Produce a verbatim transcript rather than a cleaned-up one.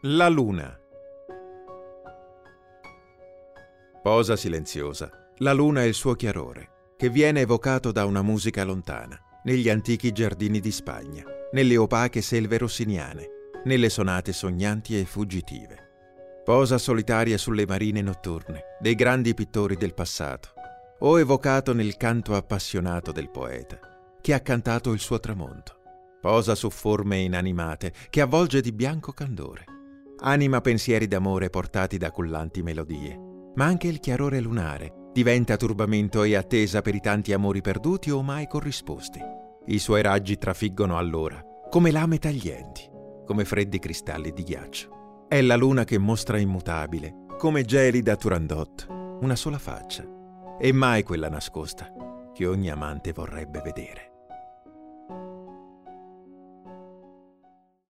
La luna. Posa silenziosa, la luna e il suo chiarore, che viene evocato da una musica lontana, negli antichi giardini di Spagna, nelle opache selve rossiniane, nelle sonate sognanti e fuggitive. Posa solitaria sulle marine notturne dei grandi pittori del passato, o evocato nel canto appassionato del poeta, che ha cantato il suo tramonto. Posa su forme inanimate che avvolge di bianco candore. Anima pensieri d'amore portati da cullanti melodie, ma anche il chiarore lunare diventa turbamento e attesa per i tanti amori perduti o mai corrisposti. I suoi raggi trafiggono allora come lame taglienti, come freddi cristalli di ghiaccio. È la luna che mostra immutabile, come gelida Turandot, una sola faccia, e mai quella nascosta che ogni amante vorrebbe vedere.